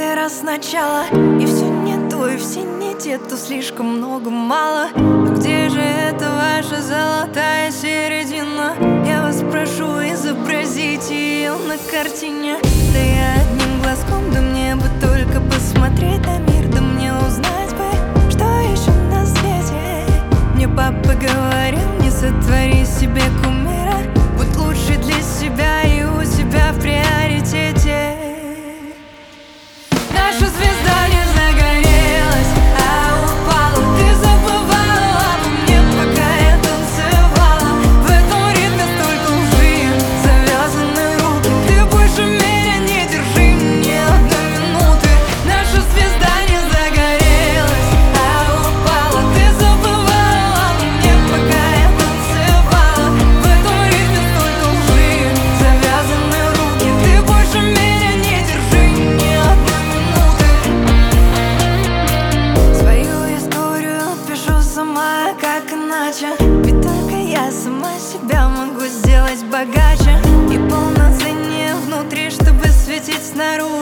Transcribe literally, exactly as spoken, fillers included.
первый раз сначала. И все не то, и все не те, то слишком много, мало. Но где же эта ваша золотая середина? Я вас прошу, изобразите ее на картине. Да я одним глазком, да мне бы только посмотреть на мир. Да мне узнать бы, что еще на свете. Мне папа говорил, не сотвори себе кумира. Будь лучше для себя и у себя в приоритете. Наша звезда не загорелась, а упала. Ты забывала обо мне, пока я танцевала. В этом ритме столько лжи, завязаны руки. Ты больше меня не держи, ни одной минуты. Наша звезда не загорелась, а упала. Ты забывала обо мне, пока я танцевала. В этом ритме столько лжи, завязаны руки. Ты больше меня не держи, ни одной минуты. Свою историю пишу сама, как иначе. Ведь только я сама себя могу сделать богаче и полноценнее внутри, чтобы светить снаружи.